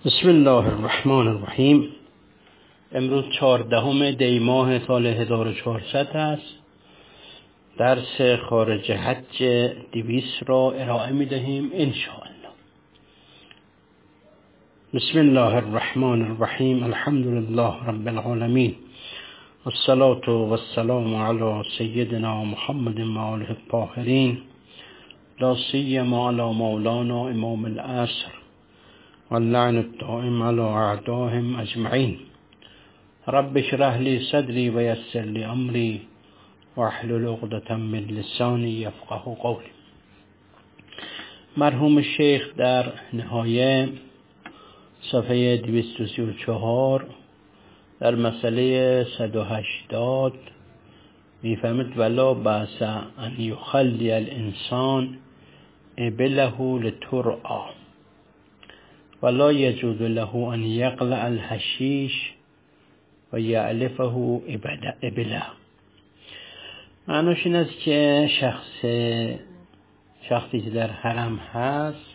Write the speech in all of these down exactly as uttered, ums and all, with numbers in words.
بسم الله الرحمن الرحیم. امروز چهاردهم دی ماه سال هزار و چهارصد است. درس خارج حج دویست را ارائه می دهیم انشاءالله. بسم الله الرحمن الرحیم. الحمد لله رب العالمین، والصلاة والسلام علی سیدنا محمد و آله الطاهرین، لا سیما علی مولانا امام العصر واللعن الدائم على اعدائهم اجمعین. رب اشرح لي صدري ويسر لي امري واحلل عقدة من لساني يفقهوا قولي. مرحوم شیخ در نهایه صفحه دویست و سی و چهار در مسئله صد و هشتاد میفهمد ولا بأس ان یخلی الانسان ابله لترعى ولا يجوز له ان يقلع الحشيش و یعلفه ابله. معناش این است که شخص شخصی که در حرم هست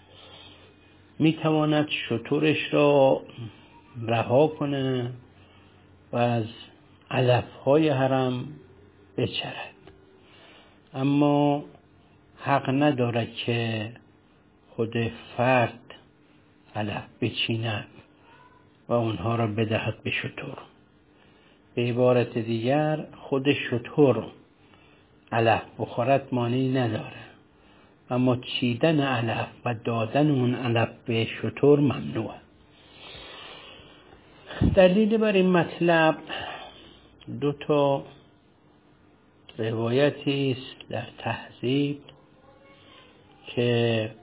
میتواند شترش را رها کنه و از علفهای حرم بچرد، اما حق ندارد که خود فرد علف بچیند و اونها را بدهد به شتر. به عبارت دیگر خود شتر علف بخورد مانعی نداره، اما چیدن علف و دادن اون علف به شتر ممنوعه. دلیل بر این مطلب دو تا روایتی است در تهذیب که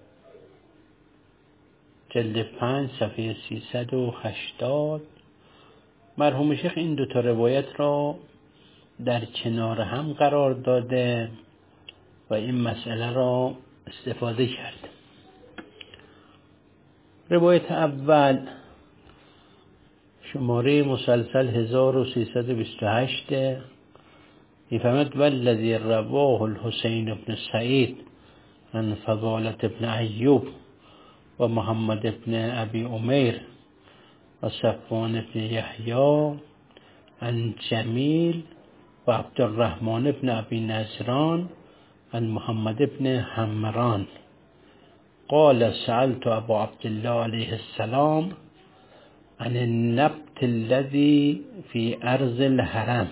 جلد پنج صفحه سیصد و هشتاد مرحوم شیخ این دو تا روایت را در کنار هم قرار داده و این مسئله را استفاده کرده. روایت اول شماره مسلسل هزار و سیصد و بیست و هشت میفهمد والذی رواه الحسین بن سعید عن فضالة بن ایوب و محمد بن ابی عمیر و صفوان بن یحیی عن جمیل و عبدالرحمن بن ابی نصران عن محمد بن حمران قال سألت ابا عبدالله علیه السلام عن النبت الذي في ارض الحرم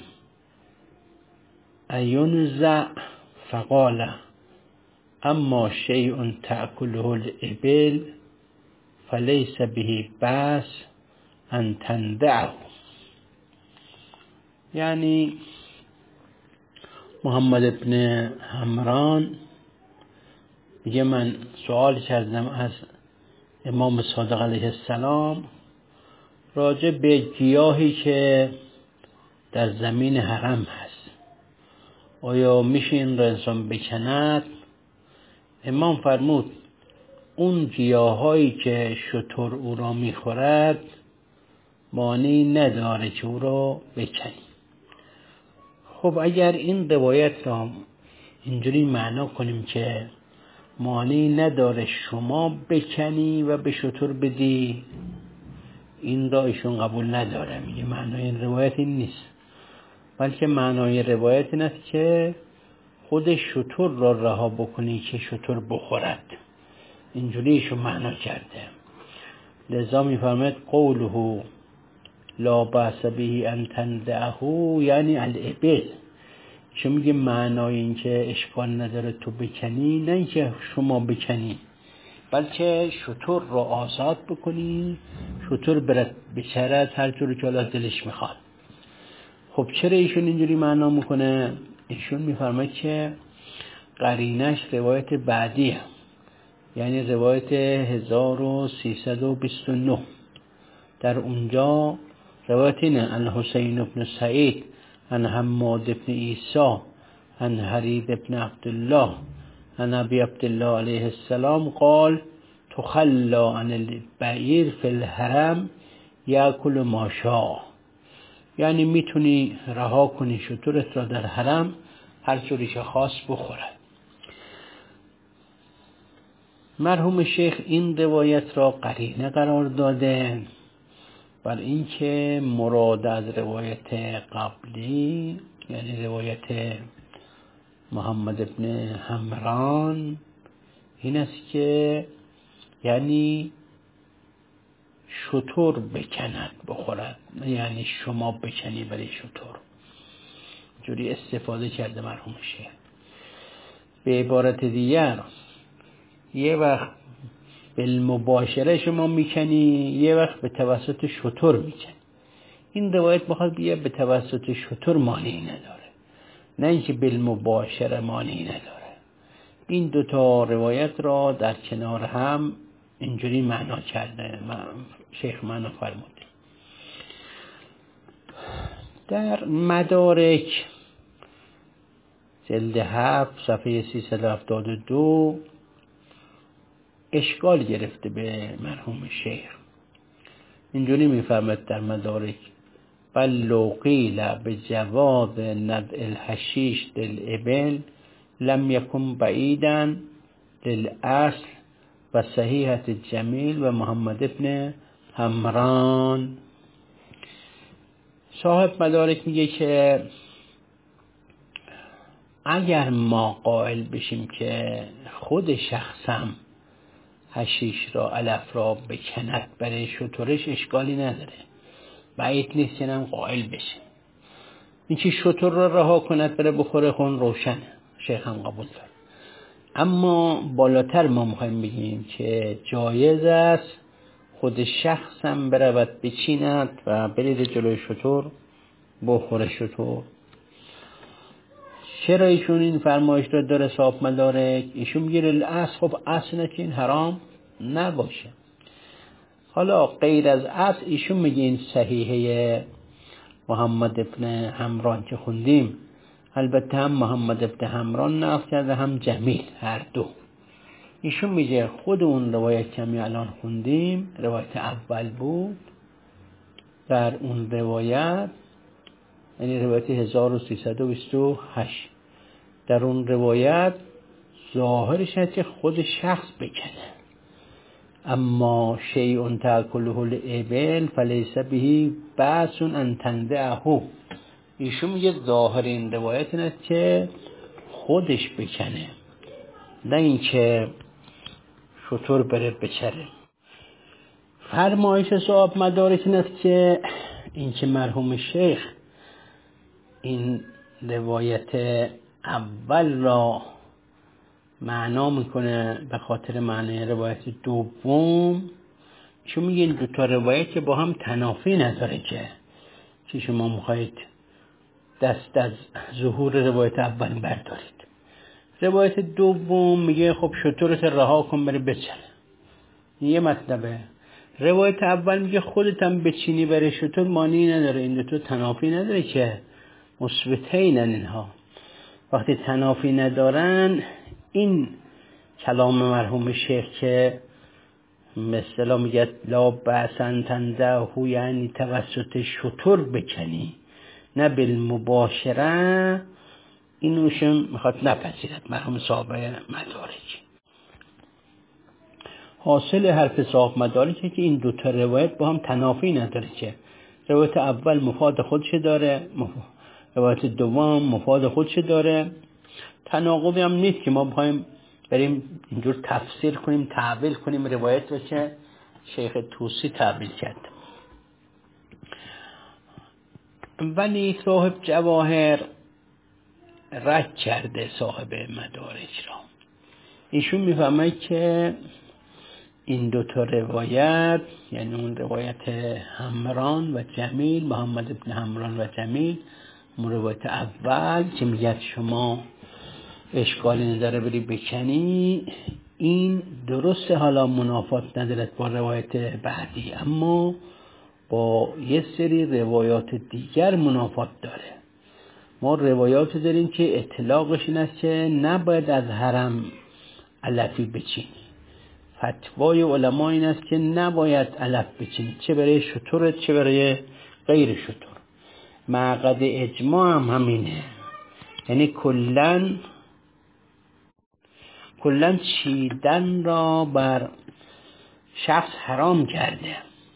اينزع فقال اما شيء تأكله الإبل فليس به بأس ان تنزعه. یعنی محمد بن حمران میگه من سوال کردم از امام صادق علیه السلام راجع به گیاهی که در زمین حرم هست، آیا میشه این را انسان بکند؟ امام فرمود اون گیاهایی که شتر او را میخورد مانعی نداره که او را بکنی. خب اگر این روایت را اینجوری معنا کنیم که مانعی نداره شما بکنی و به شتر بدی، این را ایشون قبول نداره. میگه معنای این روایت این نیست، بلکه معنای روایت این است که خود شتر را رها بکنی که شتر بخورد. اینجوری ایشون معنا کرده. لذا میفرماید قوله لا بأس به ان تنزعه یعنی الابل، که میگه معنای این که اشکال نداره تو بکنی، نه اینکه شما بکنی، بلکه شتر را آزاد بکنی، شتر برد بچرد هر جوری که از دلش میخواد. خب چرا ایشون اینجوری معنا میکنه؟ ایشون میفرماید که قرینش روایت بعدی هم. یعنی روایت هزار و سیصد و بیست و نه در اونجا روایت اینه الحسین بن سعید عن حماد بن عیسی عن حرید بن عبدالله عن ابی عبدالله علیه السلام قال تخلا عن البعیر فی الحرم یاکل ما شاء. یعنی میتونی رها کنی شترت را در حرم هر جوری که خواست بخورد. مرحوم شیخ این روایت را قرینه قرار داده بر اینکه مراد از روایت قبلی، یعنی روایت محمد ابن حمران، این است که یعنی شتر بکند بخورد، یعنی شما بکنی برای شتر. جوری استفاده کرده مرحوم شیخ. به عبارت دیگر یه وقت بالمباشره شما میکنی، یه وقت به توسط شتر میکنی. این روایت بخواد بیه به توسط شتر مانعی نداره، نه اینکه بالمباشره مانعی نداره. این دوتا روایت را در کنار هم اینجوری معنا کرده شیخ، معنا فرموده. در مدارک جلد هفت صفحه سیصد و هفتاد و دو اشکال گرفته به مرحوم شیخ. اینجوری میفرماید در مدارک: بل لو قیل بجواز ندع الحشیش للابل لم یکن بعیدا للاصل و صحیحت جمیل و محمد ابن حمران. صاحب مدارک میگه که اگر ما قائل بشیم که خود شخصم حشیش را علف را بکند برای شترش، اشکالی نداره، بعید نیست که هم قائل بشیم. این که شتر را رها کند بره بخوره خون روشنه، شیخ هم قبول داره. اما بالاتر ما میخوایم بگیم که جایز است خود شخصم برود بچیند و برید جلوی شتر بخوره شتر. چرا ایشون این فرمایش را داره صاحب مدارک؟ ایشون میگه الاصل، خب اصل که این حرام نباشه. حالا غیر از اصل ایشون میگه این صحیحه محمد ابن حمران که خوندیم، البته هم محمد ابن حمران نقل کرده هم جمیل، هر دو. ایشون میگه خود اون روایت که می الان خوندیم روایت اول بود. در اون روایت، یعنی روایت هزار و سیصد و بیست و هشت، در اون روایت ظاهرش هست که خود شخص بکنه. اما شیء تأکله الابل فلیس به بأس ان تندعه. ایشون میگه ظاهر این روایت این است که خودش بکنه، نه اینکه شتر بره بچره. فرمایش صاحب مدارک این است که این که مرحوم شیخ این روایت اول را معنا میکنه به خاطر معنی روایت دوم، چون میگه این دوتا روایت که با هم تنافی نداره که که شما میخواید دست از ظهور روایت اول بردارید. روایت دوم میگه خب شترت رها کن بری بچره، یه مطلبه. روایت اول میگه خودت هم بچینی برای شتر، معنی نداره. این دوتا تنافی نداره که مثبتینن اینها. وقتی تنافی ندارن، این کلام مرحوم شیخ که مثلا میگه لا بأسن تندعه، یعنی توسط شتر بکنی نه بالمباشره، اینوشون میخواد نپذیرد مرحوم صاحب مدارک. حاصل حرف صاحب مدارکه که این دوتا روایت با هم تنافی نداره، که روایت اول مفاد خودش داره، روایت دوم مفاد خودش داره. تناقضی هم نیست که ما بخوایم بریم اینجور تفسیر کنیم، تعبیل کنیم روایت رو که شیخ طوسی تعبیل کرد. ولی صاحب جواهر رد کرده صاحب مدارک را. ایشون میفهمه که این دوتا روایت، یعنی اون روایت حمران و جمیل، محمد ابن حمران و جمیل، روایت اول که میگه شما اشکالی نداره بری بکنی، این درسته، حالا منافات ندارد با روایت بعدی، اما با یه سری روایات دیگر منافات داره. ما روایات داریم که اطلاقش این است که نباید از حرم علفی بچینی. فتوای علما این است که نباید علف بچینی، چه برای شترت چه برای غیر شتر. معقد اجماع هم همینه، یعنی کلن کلاً چیدن را بر شخص حرام کرده.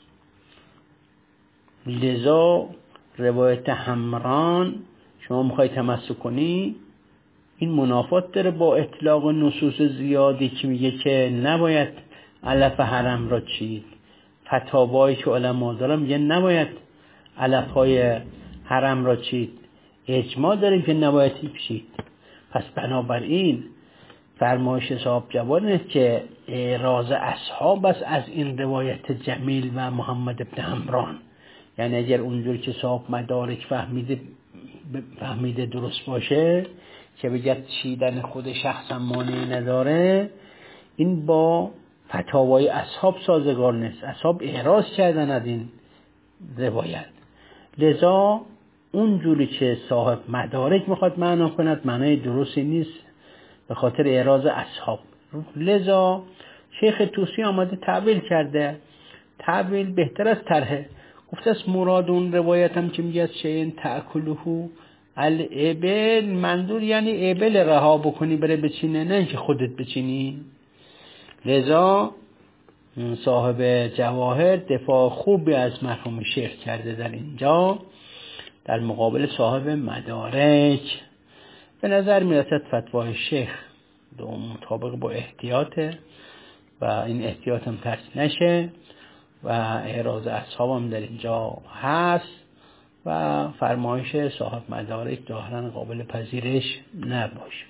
لذا روایت حمران شما میخوای تمسک کنی، این منافات داره با اطلاق نصوص زیادی که میگه که نباید علف حرم را چید. فتاوایی که علما دارن میگه نباید علفهای حرم را چید. اجماع داریم که نباید چید. پس بنابراین فرمایش صاحب جوان است که اعراض اصحاب است از این روایت جمیل و محمد ابن حمران. یعنی اگر اونجور که صاحب مدارک فهمیده فهمیده درست باشه که بگه چیدن خود شخص مانعی نداره، این با فتاوای اصحاب سازگار نیست. اصحاب اعراض کردن از این روایت. لذا اونجوری که صاحب مدارک میخواد معنا کند معنای درستی نیست به خاطر اعراض اصحاب. لذا شیخ طوسی آمده تعبیل کرده. تعبیل بهتر از طرحه. گفته است مراد اون روایت هم که میگه از شیء تأکله الابل، منظور یعنی ابل رها بکنی بره بچینه، نه که خودت بچینی. لذا صاحب جواهر دفاع خوبی از مرحوم شیخ کرده در اینجا در مقابل صاحب مدارک. به نظر میرسد فتوای شیخ دو مطابق با احتیاطه و این احتیاط هم ترک نشه و اعراض اصحاب هم در اینجا هست و فرمایش صاحب مدارک ظاهراً قابل پذیرش نباشه.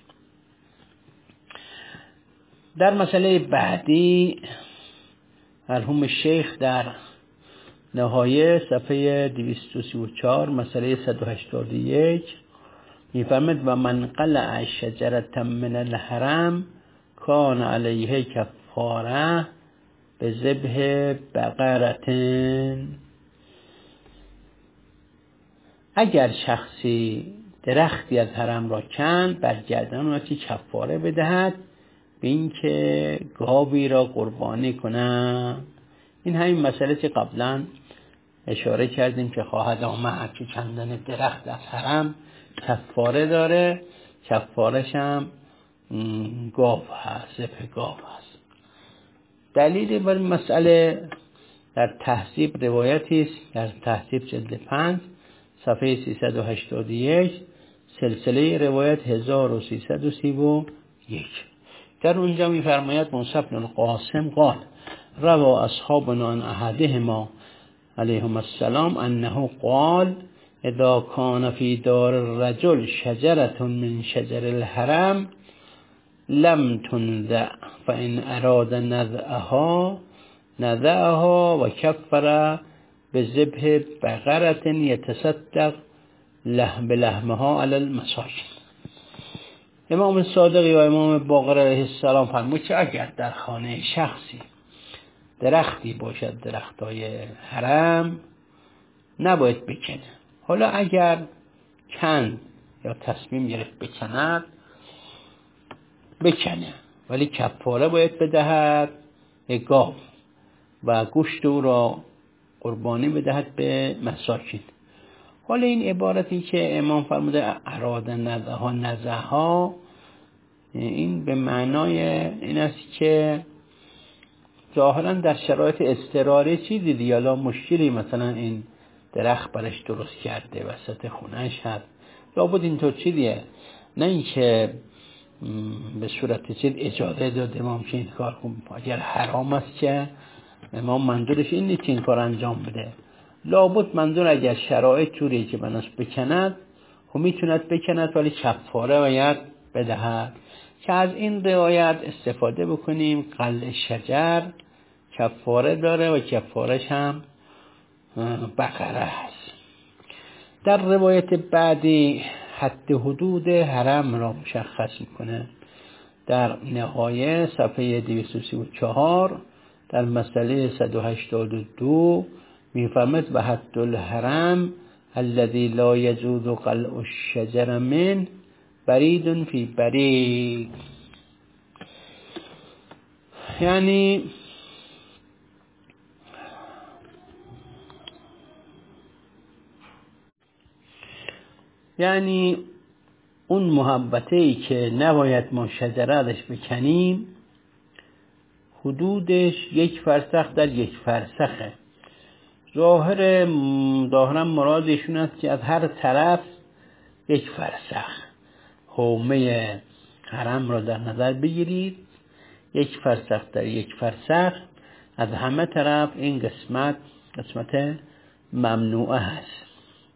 در مسئله بعدی مرحوم شیخ در نهایه صفحه دویست و سی و چهار مسئله صد و هشتاد و یک میفرماید و من قلع شجرة من الحرم کان علیه کفاره به ذبح بقرة. اگر شخصی درختی از حرم را کند بر گردن را که کفاره بدهد به این که گاوی را قربانی کنند. این همین مسئله که قبلا اشاره کردیم که خواهد آمد که کندن درخت از حرم کفاره داره. کفارش هم گاو هست، ذبح گاو هست. دلیل بر مسئله در تهذیب روایتی است در تهذیب جلد پنج صفحه سیصد و هشتاد و یک سلسله روایت هزار و سیصد و سی و یک. در اونجا می‌فرماید موسی بن القاسم قال روا اصحابنا عن احدهما علیهم السلام انه قال اذا كان في دار الرجل شجرة من شجر الحرم لم تنزع فإن أراد نزعها نزعها وكفر بذبح بقرة يتصدق لحم بلحمها على المساکین. امام صادق و امام باقر علیه السلام فرمود که اگر در خانه شخصی درختی باشد درختای حرم نباید بکنه. حالا اگر کند یا تصمیم گرفت بکند بکنه، ولی کفاره باید بدهد گاو و گوشت او را قربانی بدهد به مساکین. حالا این عبارتی که امام فرموده اراده نزعها نزعها، این به معنای این است که ظاهرا در شرایط اضطراری چیزی دیگه، حالا مشکلی مثلا این درخت برش درست کرده وسط خونهش هست، لابد اینطور چیزیه، نه اینکه به صورت چیز اجازه داده امام که این کار کنم. اگر حرام است که امام منظورش این نیست این کار انجام بده، لابد منظور اگر شرایط طوریه که بناس بکند خب میتوند بکند ولی کفاره باید بدهد. که از این روایت استفاده بکنیم قلع شجر کفاره داره و کفارش هم بقره هست. در روایت بعدی حد حدود حرم را مشخص میکنه. در نهایه صفحه دویست و سی و چهار در مسئله صد و هشتاد و دو میفرماید و حد الحرم الذي لا يجوز قلع الشجر من برید فی برید. یعنی یعنی اون محبته‌ای که نباید ما شجره ازش بکنیم حدودش یک فرسخ در یک فرسخه. ظاهر ظاهرا مرادشون است که از هر طرف یک فرسخ حومه حرم را در نظر بگیرید، یک فرسخ در یک فرسخ از همه طرف این قسمت قسمت ممنوعه هست.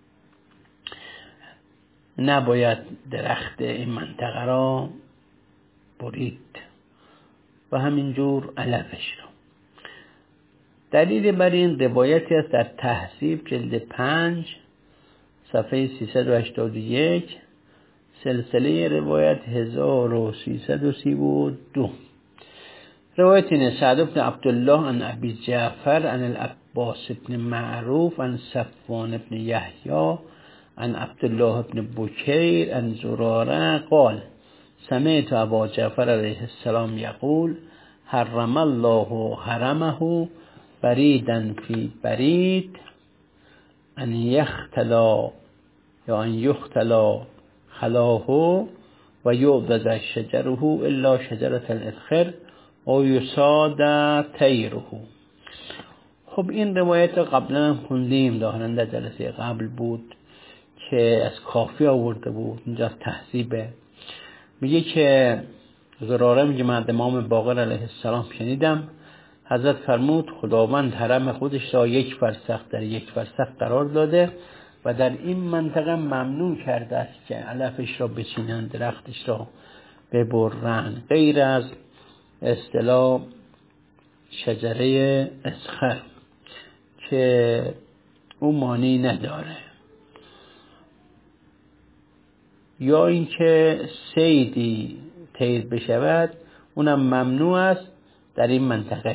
نباید درخت این منطقه را برید و همینجور علفش را. دلیل بر این روایتی است در تهذیب جلد پنج صفحه سیصد و هشتاد و یک، سلسله روایت هزار و سیصد و سی و دو. روایت این سعد بن عبدالله عن ابی جعفر عن العباس بن معروف عن صفوان بن یحیی عن عبدالله بن بکیر عن زراره قال سمعت ابا جعفر علیه السلام یقول حرم الله حرمه بریدا فی برید ان یختلا یا ان یختلا خلاه و یعبد شجره الا شجرة الادخر و یصاد طیره. خب این روایت قبلا خوندیم، ظاهرا در جلسه قبل بود که از کافی آورده بود، اینجا از تهذیبه. میگه که زراره میگه من امام باقر علیه السلام شنیدم حضرت فرمود خداوند حرم خودش را یک فرسخ در یک فرسخ قرار داده و در این منطقه ممنوع کرده است که علفش را بچینن، درختش را ببرن، غیر از اصطلاح شجره اسخر که او مانی نداره، یا اینکه صیدی طیر بشود اونم ممنوع است در این منطقه.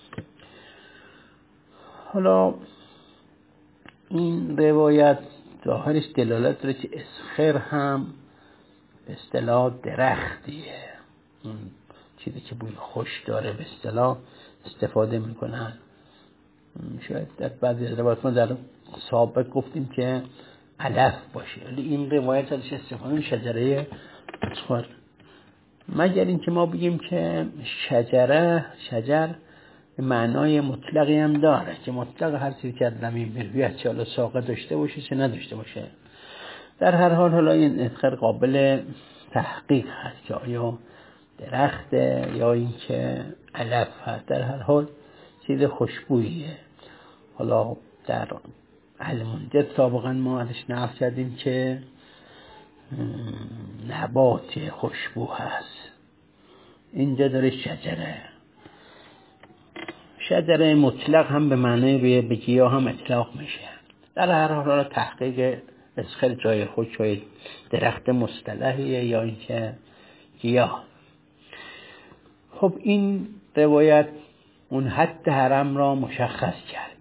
حالا این روایت ظاهرش دلالت داره که اسخر هم به اصطلاح درختیه، اون چیزی که بوی خوش داره به اصطلاح استفاده میکنن. شاید در بعضی روایات ما در سابق گفتیم که علف باشه، ولی این روایت ازش استفاده شجره اسخر، مگر اینکه ما بگیم که شجره شجر معنای مطلقی هم داره که مطلق هر چیزی که از زمین بروید چه حالا ساقه داشته باشه چه نداشته باشه. در هر حال حالا این اسخر قابل تحقیق هست که آیا درخته یا اینکه علف هست. در هر حال چیز خوشبوییه. حالا در علمونجد سابقا ما ازش نقل کردیم که نبات خوشبو هست، اینجا داره شجره. شجره مطلق هم به معنی به گیاه هم اطلاق میشه. در هر حال تحقیق اسخر جای خود شاید درخت مصطلحیه یا اینکه گیاه. خب این روایت اون حد حرم را مشخص کرده،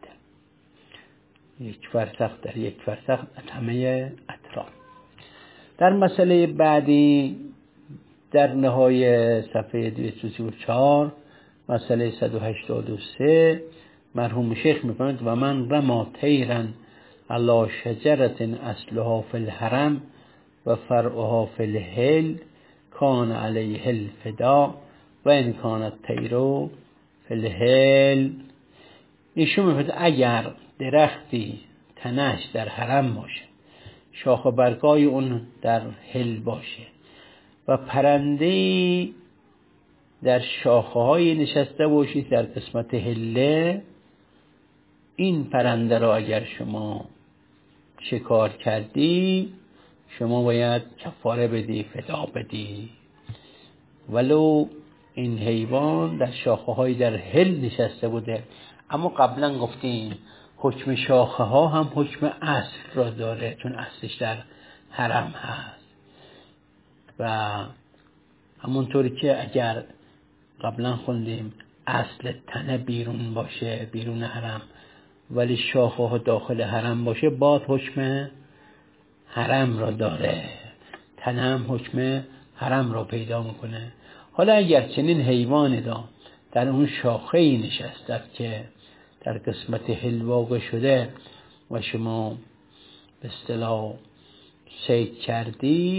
یک فرسخ در یک فرسخ از همه اطراف. در مسئله بعدی در نهای صفحه دویست و سی و چهار مسئله صد و هشتاد و سه مرحوم شیخ می‌فرماید و من رما طیرا علی شجرة اصلها فی الحرم و فرعها فی الحل کان علیه الفدا و ان کانت طیرو فی الحل. ایشون می‌فرماید اگر درختی تنش در حرم باشه، شاخ و برگای اون در حل باشه و پرنده‌ای در شاخه‌های نشسته باشید در قسمت حله، این پرنده را اگر شما شکار کردی شما باید کفاره بدی، فدا بدی، ولو این حیوان در شاخه‌های در حل نشسته بوده. اما قبلا گفتیم حکم شاخه ها هم حکم اصل را داره چون اصلش در حرم هست و همونطوری که اگر قبلا خوندیم اصل تنه بیرون باشه، بیرون حرم، ولی شاخه ها داخل حرم باشه، باز حکم حرم را داره، تنه هم حکم حرم را پیدا میکنه. حالا اگر چنین حیوانی را در اون شاخه ای نشسته که در قسمت حل واقع شده و شما به اصطلاح صید کردی،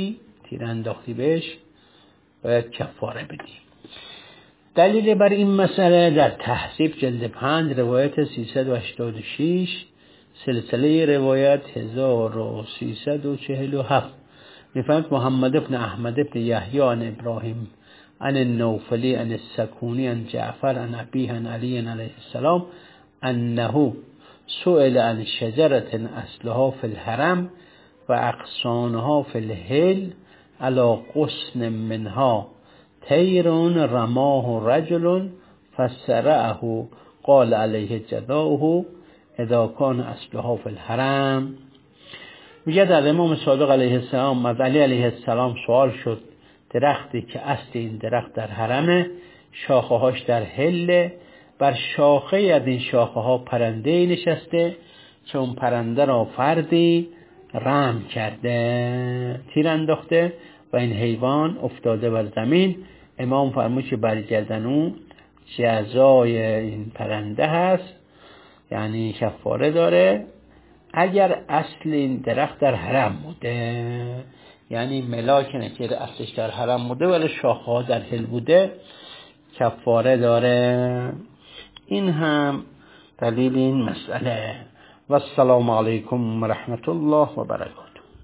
تیر انداختی بهش باید کفاره بدیم. دلیل بر این مسئله در تهذیب جلد پنج روایت سیصد و هشتاد و شش، سلسله روایت هزار و سیصد و چهل و هفت. میفهمد محمد ابن احمد ابن یحیی عن ابراهیم عن النوفلی عن السکونی عن جعفر عن ابیه عن علی علیه السلام انه سئل عن شجرة اصلها في الحرم و اغصانها في الهل على غصن منها طیر رماه رجل فسرعه قال علیه جزاؤه اذا کان اصلها في الحرم. میگه در امام صادق علیه السلام از علی علیه السلام سوال شد درختی که اصل این درخت در حرمه، شاخه هاش در هله، بر شاخه از این شاخه ها پرنده نشسته که اون پرنده را فردی رم کرده، تیر انداخته و این حیوان افتاده بر زمین. امام فرمود که برگردن اون جزای این پرنده هست، یعنی کفاره داره. اگر اصل این درخت در حرم بوده، یعنی ملاک نکرده اصلش در حرم بوده ولی شاخه ها در هل بوده، کفاره داره. این هم دلیل این مسئله. و السلام علیکم و رحمت الله و برکاته.